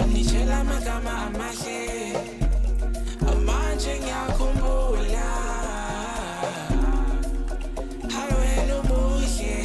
Wanitshela amagama amahle amanje ngiyakhumbula hawena umuhle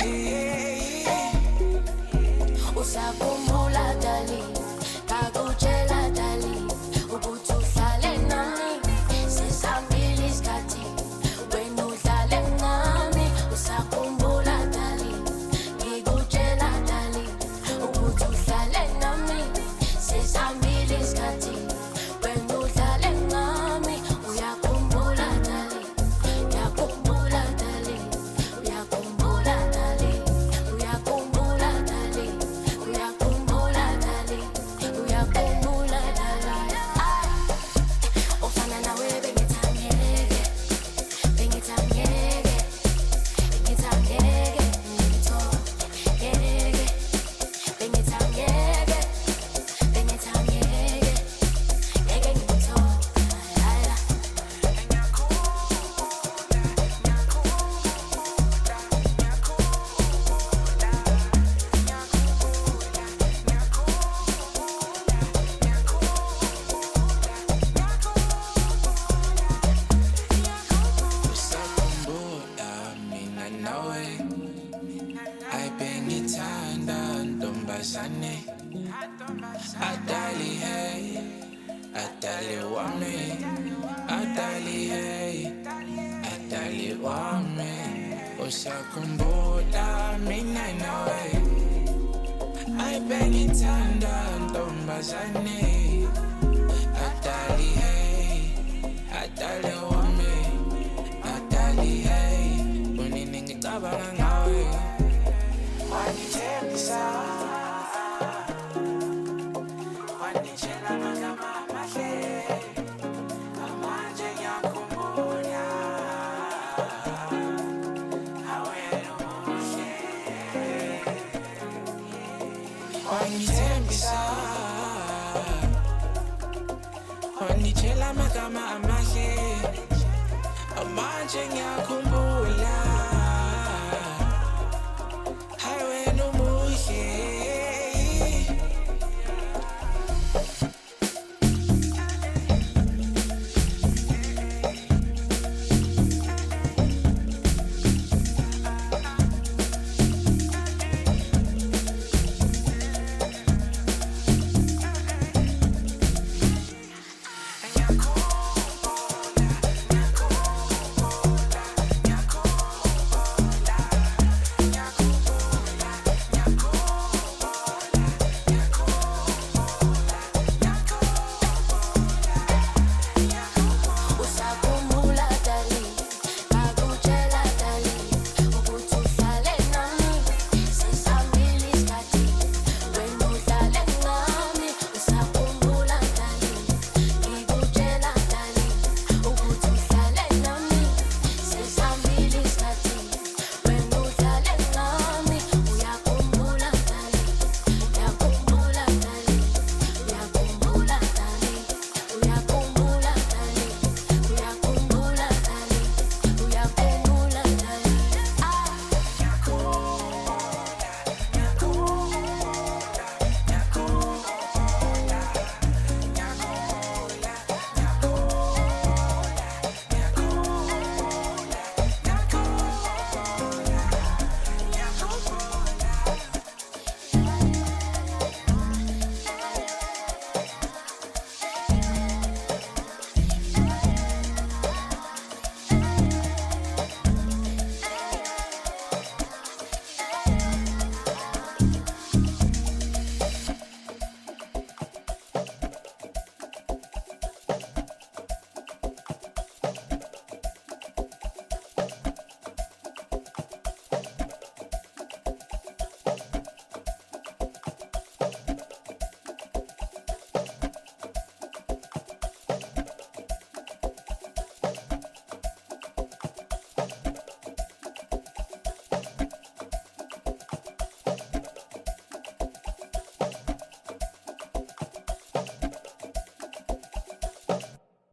usakhumbula dali ngakutshela dali ukuthi uhlale nami sesihambile isikhathi wena uhlale nami usakhumbula dali ngikutshela dali ukuthi uhlale nami sesihambile isikhathi wena uhlale nami uyakhumbula dali uyakhumbula dali uyakhumbula dali uyakhumbula dali uyakhumbula dali uyakhumbula dali ofana nawe bengithangeke bengithangeke bengithangeke ngithongeke bengithangeke bengithangeke ngeke ngithongala usakhumbula mina nawe ayibengithanda ntombazane adali hey adali wami adali hey adali wami usakhumbula mina nawe ayibengithanda ntombazane adali hey adali wami adali hey unini ngicabanga ngawe wanithembisa wanitshela amagama amahle amanje ngiyakhumbula hawena umuhle wanithembisa wanitshela amagama amahle amanje ngiyakhumbula